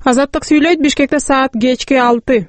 Азаттык сүйлөйт. Бишкекте саат кечки 6.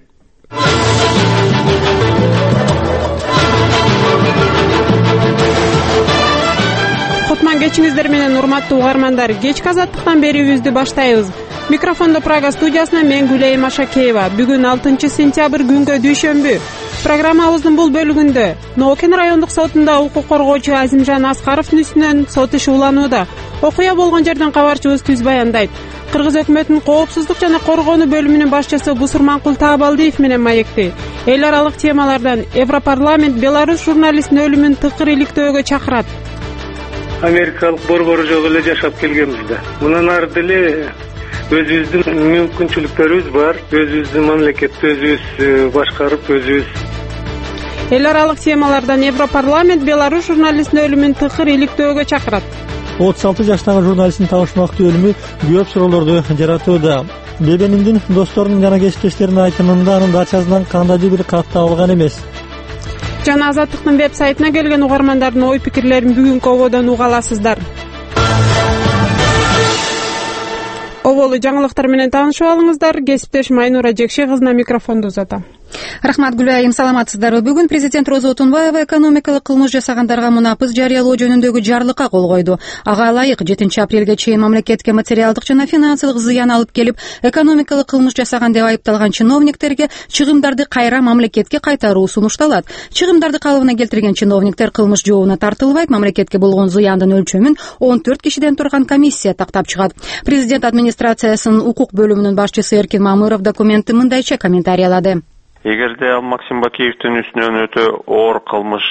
Кутман кечиңиздер менен урматтуу угармандар. Кечки азаттыктан берүүбүздү баштайбыз. Микрофондо Прага студиясынан мен Гүлейим Ашакеева. Бүгүн 6 сентябрь күнгө дүйшөмбү. Программабыздын бул бөлүгүндө Ноокин райондук сотунда укук коргоочу Азимжан Аскаровдун үстүнөн сот иши уланууда. Окуя болгон жерден кабарчыбыз Түз баяндайт. Кыргыз өкмөтүнүн коопсуздук жана коргонуу бөлүмүнүн башчысы Бусурманкул Таабалдиев менен маекти. Эл аралык темалардан Европарламент Беларусь журналистин өлүмүн тыкыр иликтөөгө чакырат. Америкалык борбору жолу эле жашап келгенбиз да. Мындан ары деле өзүбүздүн мүмкүнчүлүктөрүбүз бар. Өзүбүздүн мамлекетти өзүбүз башкарып, өзүбүз. Эл аралык темалардан Европарламент Беларусь журналистин өлүмүн тыкыр иликтөөгө чакырат. 36 жаштагы журналисттин табышмактуу өлүмү көп суроолорду жаратууда. Бебениндин досторунун жана кесиптештеринин айтымында анын дачасынан кандайдыр бир кат табылган эмес. Жана Азаттыктын веб-сайтына келген угармандардын ой пикирлерин бүгүнкү ободон уга аласыздар. Оболу жаңылыктар менен таанышып алыңыздар. Кесиптешим Айнура Жекше кызына микрофонду узатам. Рахмат, Гүлайым, саламатсыздарбы? Бүгүн президент Роза Отунбаева экономикалык кылмыш жасагандарга мунапыс жарыялоо жөнүндөгү жарлыкка кол койду. Ага ылайык 7 апрелге чейин мамлекетке материалдык жана финансылык зыян алып келип, экономикалык кылмыш жасаган деп айыпталган чиновниктерге чыгымдарды кайра мамлекетке кайтаруу сунушталат. Чыгымдарды калыбына келтирген чиновниктер кылмыш жообуна тартылбайт. Мамлекетке болгон зыяндын өлчөмүн 14 кишиден турган комиссия тактап чыгат. Президент администрациясынын укук бөлүмүнүн башчысы Эркин Мамыров документти мындайча комментариялады. Эгерде Максим Бакиевдин үстүнөн өтө оор кылмыш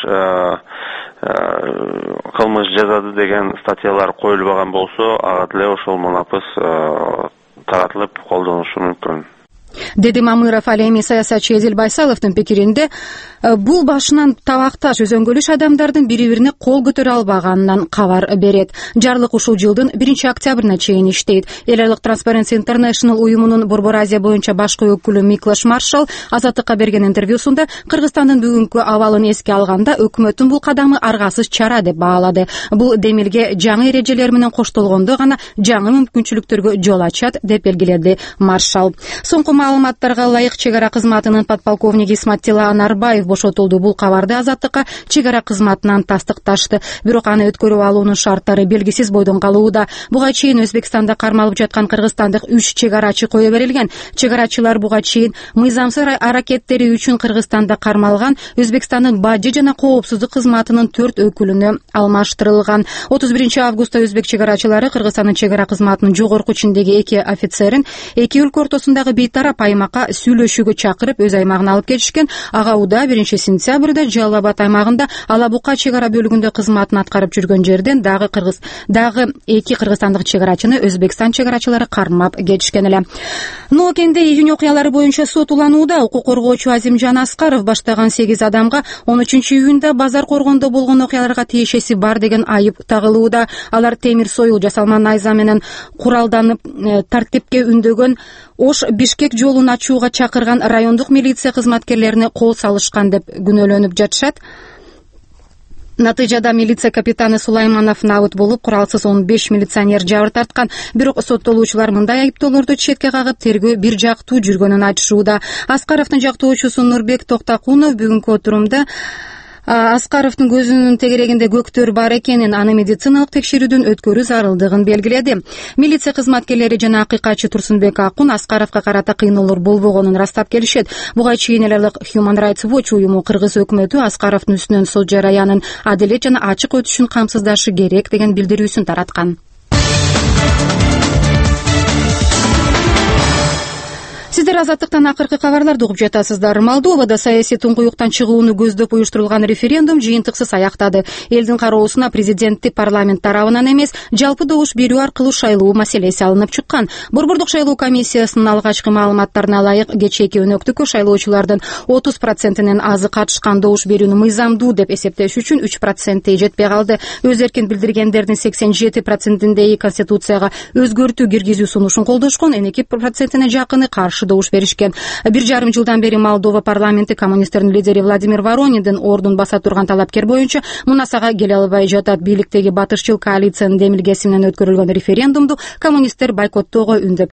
жазады деген статьялар коюлбаган болсо, ага деле ошол мунапыс таратылып колдонулушу мүмкүн, деди Мамыров. Ал эми саясатчы Эдил Байсаловдун пикиринде бул башынан табакташ өзөңгөлүш адамдардын бири-бирине кол көтөрө албаганынан кабар берет. Жарлык ушул жылдын 1 октябрына чейин иштейт. Эл аралык Transparency International уюмунун Борбор Азия боюнча башкы өкүлү Миклаш Маршал Азаттыкка берген интервьюсунда Кыргызстандын бүгүнкү абалын эске алганда өкмөттүн бул кадамы аргасыз чара деп баалады. Бул демилге жаңы эрежелер менен коштолгондо гана жаңы мүмкүнчүлүктөргө жол ачат деп белгиледи Маршал. Соңку маалыматтарга ылайык чек ара кызматынын подполковниги Исматтила Анарбаев бошотулду. Бул кабарды Азаттыкка чек ара кызматынан тастыкташты. Бирок аны өткөрүп алуунун шарттары белгисиз бойдон калууда. Буга чейин Өзбекстанда кармалып жаткан кыргызстандык 3 чек арачы кое берилген. Чек арачылар буга чейин мыйзамсыз аракеттери үчүн Кыргызстанда кармалган Өзбекстандын бажы жана коопсуздук кызматынын 4 өкүлүнө алмаштырылган. 31 августта өзбек чек арачылары Кыргызстандын чек ара кызматынын жогорку чиндеги 2 офицерин эки өлкө ортосундагы бейтарап аймакка сүйлөшүүгө чакырып өз аймагына алып кетишкен. Ага уда 1 сентябрда Жалал-Абад аймагында Алабука чек ара бөлүгүндө кызматын аткарып жүргөн жерден дагы эки кыргызстандык чек арачыны Өзбекстан чек арачылары кармап кетишкен эле. Ноокенде июнь окуялары боюнча сот уланууда. Укук коргоочу Азимжан Аскаров баштаган 8 адамга 13 июнда базар коргондо болгон окуяларга тиешеси бар деген айып тагылууда. Алар темир союл жасалма найза менен куралданып тартипке үндөгөн Ош Бишкек жолун ачууга чакырган райондук милиция кызматкерлерине кол салышкан деп күнөөлөнүп жатышат. Натыйжада милиция капитаны Сулайманов набыт болуп, куралсыз 15 милиционер жабыр тарткан. Бирок соттолуучулар мындай айыптоолорду четке кагып, тергөө бир жактуу жүргөнүн айтышууда. Аскаровдун жактоочусу Нурбек Токтакунов бүгүнкү отурумда Аскаровдун көзүнүн тегерегинде көктөр бар экенин, аны медициналык текшерүүдөн өткөрүү зарылдыгын белгиледи. Милиция кызматкерлери жана акыйкатчы Турсунбек Акун Аскаровго карата кыйноолор болбогонун растап келишет. Буга чейин эл аралык Human Rights Watch уюму Кыргыз өкмөтү Аскаровдун үстүнөн сот жараянын адилет жана ачык өтүшүн камсыздашы керек деген билдирүүсүн тараткан. Сиздер Азаттыктан акыркы кабарларды угуп жатасыздар. Молдовада саясий туңгуюктан чыгууну көздөп уюштурулган референдум жыйынтыксыз аяктады. Элдин кароосуна президентти парламент тарабынан эмес, жалпы добуш берүү аркылуу шайлоо маселеси алынып чыккан. Борбордук шайлоо комиссиясынын алгачкы маалыматтарына ылайык, кечээки өнөктүккө шайлоочулардын 30%нен азы катышкан добуш берүүнү мыйзамдуу деп эсептеш үчүн 3% жетпей калды. Өз эркин билдиргендердин 87%-ндеги конституцияга өзгөртүү киргизүү сунушун колдошкон, 2%-не жакыны каршы добуш беришкен. 1,5 жылдан бери Молдова парламенти коммунисттердин лидери Владимир Ворониндин ордун баса турган талапкер боюнча мунасага келе албай жатат. Бийликтеги батышчыл коалициянын демилгеси менен өткөрүлгөн референдумду коммунисттер бойкоттоого үндөп